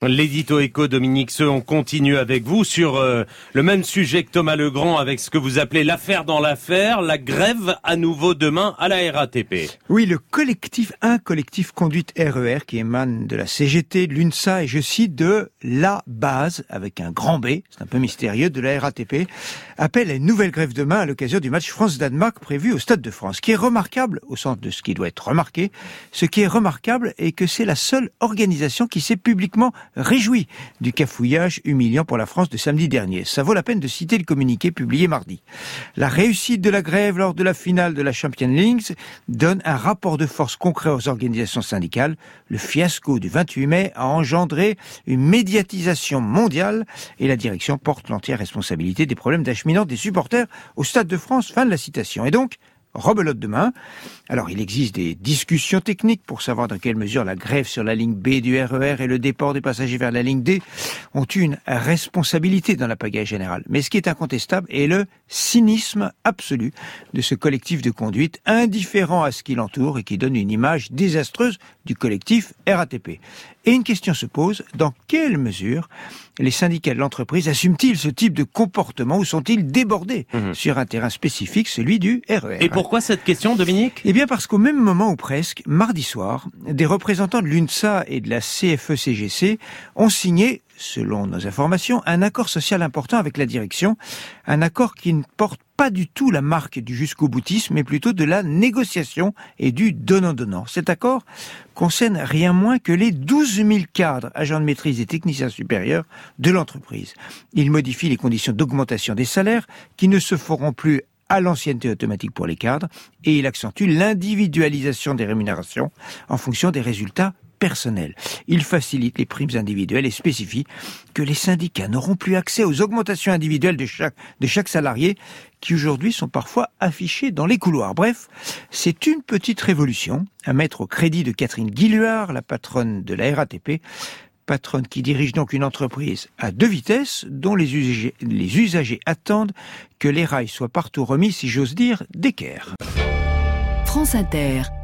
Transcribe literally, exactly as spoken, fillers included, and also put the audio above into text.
L'édito éco, Dominique Seux, on continue avec vous sur euh, le même sujet que Thomas Legrand avec ce que vous appelez l'affaire dans l'affaire, la grève à nouveau demain à la R A T P. Oui, le collectif, un collectif conduite R E R qui émane de la C G T, de l'UNSA et je cite de la base avec un grand B, c'est un peu mystérieux, de la R A T P, appelle à une nouvelle grève demain à l'occasion du match France-Danemark prévu au Stade de France. Ce qui est remarquable, au centre de ce qui doit être remarqué, ce qui est remarquable est que c'est la seule organisation qui s'est publiquement réjoui du cafouillage humiliant pour la France de samedi dernier. Ça vaut la peine de citer le communiqué publié mardi. La réussite de la grève lors de la finale de la Champions League donne un rapport de force concret aux organisations syndicales. Le fiasco du vingt-huit mai a engendré une médiatisation mondiale et la direction porte l'entière responsabilité des problèmes d'acheminante des supporters au Stade de France. Fin de la citation. Et donc, rebelote demain. Alors, il existe des discussions techniques pour savoir dans quelle mesure la grève sur la ligne B du R E R et le déport des passagers vers la ligne D ont une responsabilité dans la pagaille générale. Mais ce qui est incontestable est le cynisme absolu de ce collectif de conduite, indifférent à ce qui l'entoure et qui donne une image désastreuse du collectif R A T P. Et une question se pose, dans quelle mesure les syndicats de l'entreprise assument-ils ce type de comportement ou sont-ils débordés mmh. sur un terrain spécifique, celui du R E R? Et pourquoi cette question, Dominique? Eh bien parce qu'au même moment ou presque, mardi soir, des représentants de l'UNSA et de la C F E C G C ont signé, selon nos informations, un accord social important avec la direction, un accord qui ne porte pas du tout la marque du jusqu'au boutisme, mais plutôt de la négociation et du donnant-donnant. Cet accord concerne rien moins que les douze mille cadres, agents de maîtrise et techniciens supérieurs de l'entreprise. Il modifie les conditions d'augmentation des salaires qui ne se feront plus à l'ancienneté automatique pour les cadres et il accentue l'individualisation des rémunérations en fonction des résultats personnels. Il facilite les primes individuelles et spécifie que les syndicats n'auront plus accès aux augmentations individuelles de chaque, de chaque salarié qui aujourd'hui sont parfois affichées dans les couloirs. Bref, c'est une petite révolution à mettre au crédit de Catherine Guilluard, la patronne de la R A T P, patronne qui dirige donc une entreprise à deux vitesses dont les usagers, les usagers attendent que les rails soient partout remis, si j'ose dire, d'équerre. France Inter.